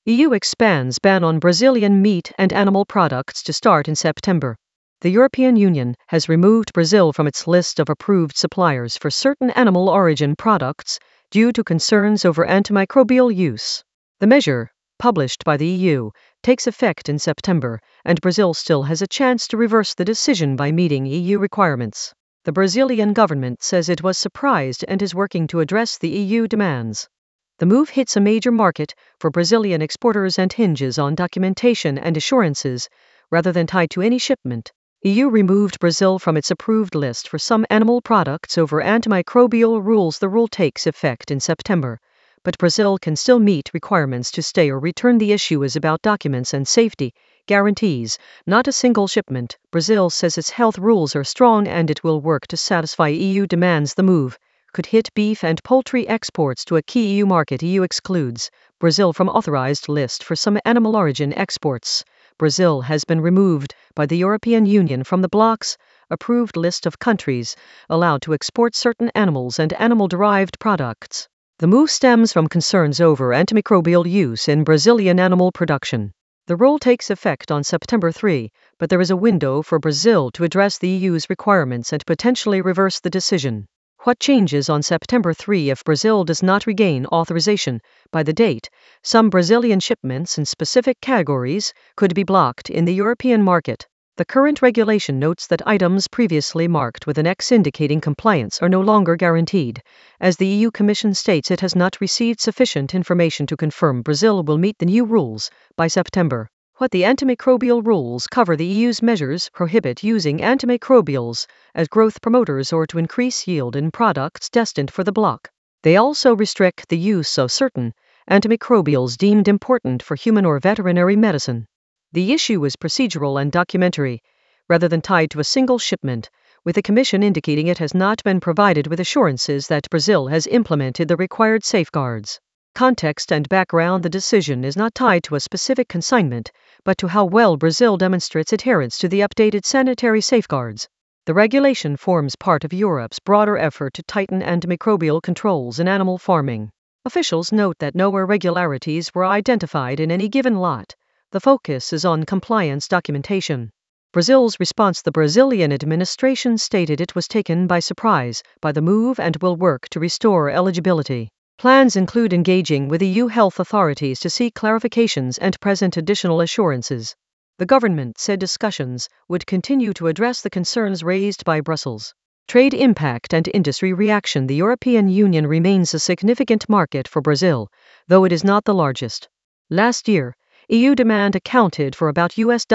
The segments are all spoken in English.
EU expands ban on Brazilian meat and animal products to start in September. The European Union has removed Brazil from its list of approved suppliers for certain animal origin products due to concerns over antimicrobial use. The measure, published by the EU, takes effect in September, and Brazil still has a chance to reverse the decision by meeting EU requirements. The Brazilian government says it was surprised and is working to address the EU demands. The move hits a major market for Brazilian exporters and hinges on documentation and assurances, rather than tied to any shipment. EU removed Brazil from its approved list for some animal products over antimicrobial rules. The rule takes effect in September, but Brazil can still meet requirements to stay or return. The issue is about documents and safety guarantees, not a single shipment. Brazil says its health rules are strong and it will work to satisfy EU demands. The move could hit beef and poultry exports to a key EU market. EU excludes Brazil from authorized list for some animal origin exports. Brazil has been removed by the European Union from the bloc's approved list of countries allowed to export certain animals and animal-derived products. The move stems from concerns over antimicrobial use in Brazilian animal production. The rule takes effect on September 3, but there is a window for Brazil to address the EU's requirements and potentially reverse the decision. What changes on September 3 if Brazil does not regain authorization? By the date, some Brazilian shipments in specific categories could be blocked in the European market. The current regulation notes that items previously marked with an X indicating compliance are no longer guaranteed, as the EU Commission states it has not received sufficient information to confirm Brazil will meet the new rules by September. What the antimicrobial rules cover? The EU's measures prohibit using antimicrobials as growth promoters or to increase yield in products destined for the block. They also restrict the use of certain antimicrobials deemed important for human or veterinary medicine. The issue is procedural and documentary, rather than tied to a single shipment, with the Commission indicating it has not been provided with assurances that Brazil has implemented the required safeguards. Context and background: the decision is not tied to a specific consignment, but to how well Brazil demonstrates adherence to the updated sanitary safeguards. The regulation forms part of Europe's broader effort to tighten antimicrobial controls in animal farming. Officials note that no irregularities were identified in any given lot. The focus is on compliance documentation. Brazil's response: the Brazilian administration stated it was taken by surprise by the move and will work to restore eligibility. Plans include engaging with EU health authorities to seek clarifications and present additional assurances. The government said discussions would continue to address the concerns raised by Brussels. Trade impact and industry reaction: the European Union remains a significant market for Brazil, though it is not the largest. Last year, EU demand accounted for about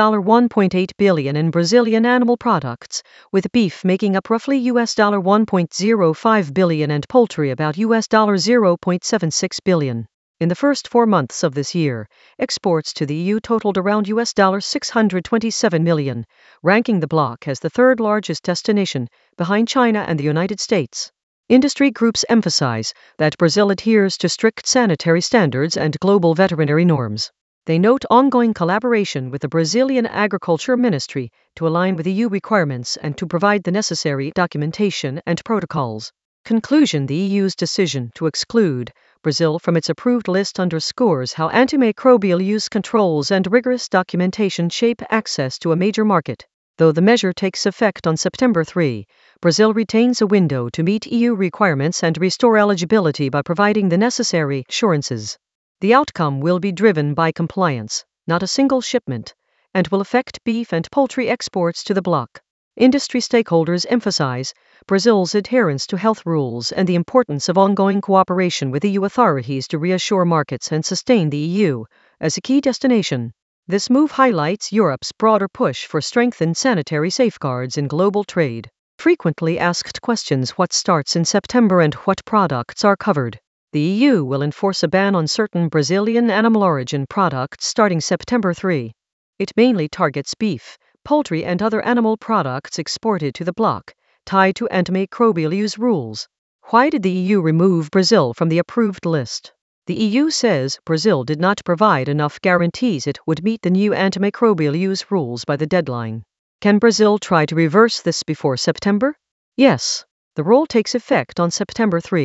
$1.8 billion in Brazilian animal products, with beef making up roughly $1.05 billion and poultry about $0.76 billion. In the first 4 months of this year, exports to the EU totaled around $627 million, ranking the bloc as the third largest destination, behind China and the United States. Industry groups emphasize that Brazil adheres to strict sanitary standards and global veterinary norms. They note ongoing collaboration with the Brazilian Agriculture Ministry to align with EU requirements and to provide the necessary documentation and protocols. Conclusion: the EU's decision to exclude Brazil from its approved list underscores how antimicrobial use controls and rigorous documentation shape access to a major market. Though the measure takes effect on September 3, Brazil retains a window to meet EU requirements and restore eligibility by providing the necessary assurances. The outcome will be driven by compliance, not a single shipment, and will affect beef and poultry exports to the bloc. Industry stakeholders emphasize Brazil's adherence to health rules and the importance of ongoing cooperation with EU authorities to reassure markets and sustain the EU as a key destination. This move highlights Europe's broader push for strengthened sanitary safeguards in global trade. Frequently asked questions: what starts in September and what products are covered? The EU will enforce a ban on certain Brazilian animal origin products starting September 3. It mainly targets beef, poultry and other animal products exported to the bloc, tied to antimicrobial use rules. Why did the EU remove Brazil from the approved list? The EU says Brazil did not provide enough guarantees it would meet the new antimicrobial use rules by the deadline. Can Brazil try to reverse this before September? Yes. The rule takes effect on September 3.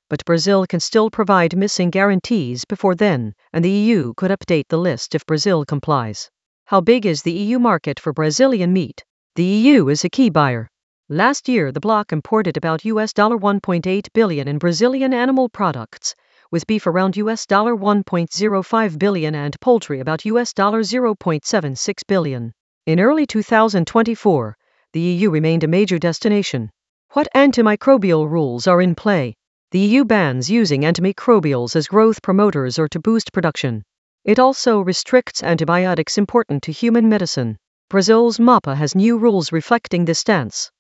but Brazil can still provide missing guarantees before then, and the EU could update the list if Brazil complies. How big is the EU market for Brazilian meat? The EU is a key buyer. Last year, the bloc imported about $1.8 billion in Brazilian animal products, with beef around $1.05 billion and poultry about $0.76 billion. In early 2024, the EU remained a major destination. What antimicrobial rules are in play? The EU bans using antimicrobials as growth promoters or to boost production. It also restricts antibiotics important to human medicine. Brazil's MAPA has new rules reflecting this stance.